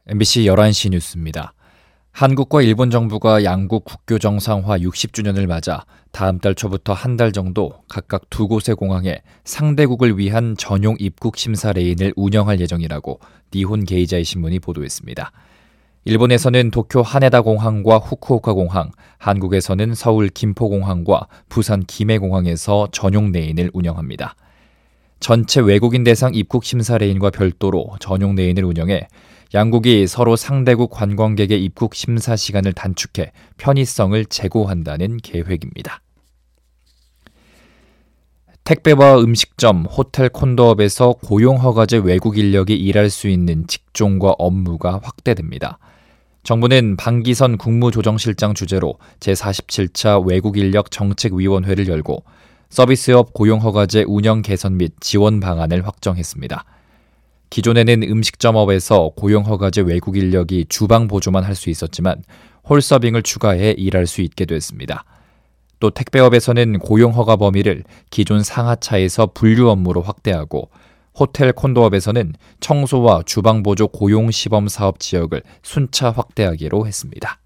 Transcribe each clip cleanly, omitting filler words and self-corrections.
MBC 11시 뉴스입니다. 한국과 일본 정부가 양국 국교 정상화 60주년을 맞아 다음 달 초부터 한 달 정도 각각 두 곳의 공항에 상대국을 위한 전용 입국 심사 레인을 운영할 예정이라고 니혼 게이자이 신문이 보도했습니다. 일본에서는 도쿄 하네다 공항과 후쿠오카 공항, 한국에서는 서울 김포공항과 부산 김해공항에서 전용 레인을 운영합니다. 전체 외국인 대상 입국 심사 레인과 별도로 전용 레인을 운영해 양국이 서로 상대국 관광객의 입국 심사 시간을 단축해 편의성을 제고한다는 계획입니다. 택배와 음식점, 호텔 콘도업에서 고용허가제 외국 인력이 일할 수 있는 직종과 업무가 확대됩니다. 정부는 방기선 국무조정실장 주재로 제47차 외국인력 정책위원회를 열고 서비스업 고용허가제 운영 개선 및 지원 방안을 확정했습니다. 기존에는 음식점업에서 고용허가제 외국 인력이 주방 보조만 할 수 있었지만 홀서빙을 추가해 일할 수 있게 됐습니다. 또 택배업에서는 고용허가 범위를 기존 상하차에서 분류 업무로 확대하고 호텔 콘도업에서는 청소와 주방 보조 고용 시범 사업 지역을 순차 확대하기로 했습니다.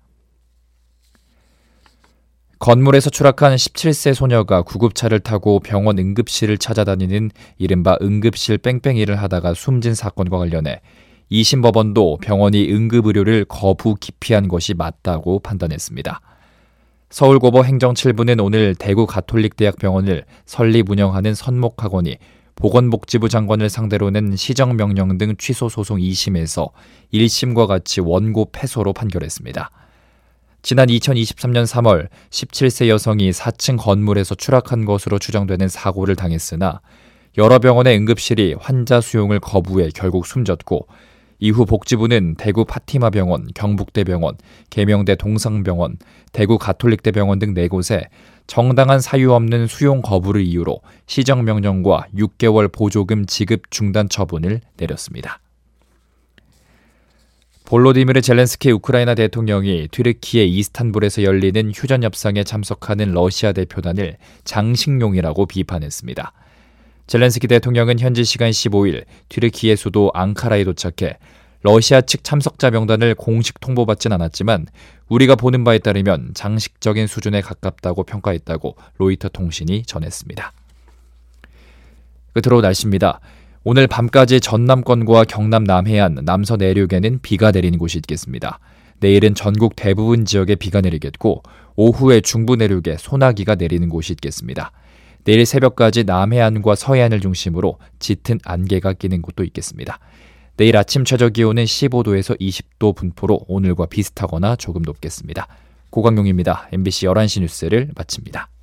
건물에서 추락한 17세 소녀가 구급차를 타고 병원 응급실을 찾아다니는 이른바 응급실 뺑뺑이를 하다가 숨진 사건과 관련해 2심 법원도 병원이 응급의료를 거부 기피한 것이 맞다고 판단했습니다. 서울고법 행정 7부는 오늘 대구 가톨릭대학병원을 설립 운영하는 선목학원이 보건복지부 장관을 상대로 낸 시정명령 등 취소 소송 2심에서 1심과 같이 원고 패소로 판결했습니다. 지난 2023년 3월 17세 여성이 4층 건물에서 추락한 것으로 추정되는 사고를 당했으나 여러 병원의 응급실이 환자 수용을 거부해 결국 숨졌고 이후 복지부는 대구 파티마병원, 경북대병원, 계명대 동상병원, 대구 가톨릭대병원 등 4곳에 정당한 사유 없는 수용 거부를 이유로 시정명령과 6개월 보조금 지급 중단 처분을 내렸습니다. 볼로디미르 젤렌스키 우크라이나 대통령이 튀르키예 이스탄불에서 열리는 휴전협상에 참석하는 러시아 대표단을 장식용이라고 비판했습니다. 젤렌스키 대통령은 현지 시간 15일 튀르키예 수도 앙카라에 도착해 러시아 측 참석자 명단을 공식 통보받진 않았지만 우리가 보는 바에 따르면 장식적인 수준에 가깝다고 평가했다고 로이터 통신이 전했습니다. 끝으로 날씨입니다. 오늘 밤까지 전남권과 경남 남해안, 남서 내륙에는 비가 내리는 곳이 있겠습니다. 내일은 전국 대부분 지역에 비가 내리겠고 오후에 중부 내륙에 소나기가 내리는 곳이 있겠습니다. 내일 새벽까지 남해안과 서해안을 중심으로 짙은 안개가 끼는 곳도 있겠습니다. 내일 아침 최저 기온은 15도에서 20도 분포로 오늘과 비슷하거나 조금 높겠습니다. 고광용입니다. MBC 11시 뉴스를 마칩니다.